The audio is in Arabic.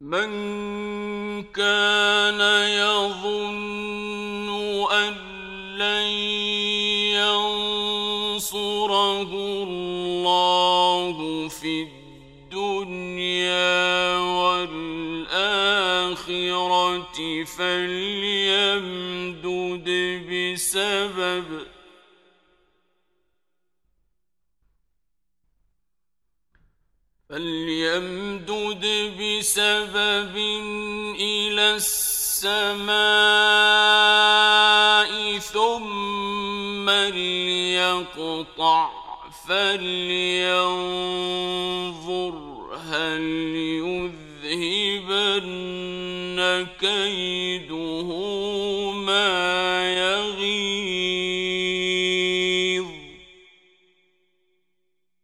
مَنْ كَانَ يَظُنُّ أَنْ لَنْ يَنْصُرَهُ اللَّهُ فِي الدُّنْيَا وَالْآخِرَةِ فَلْيَمْدُدْ بِسَبَبٍ إِلَى السَّمَاءِ ثُمَّ لْيَقْطَعْ فَلْيَنظُرْ هَلْ يُذْهِبَنَّ كَيْدُهُ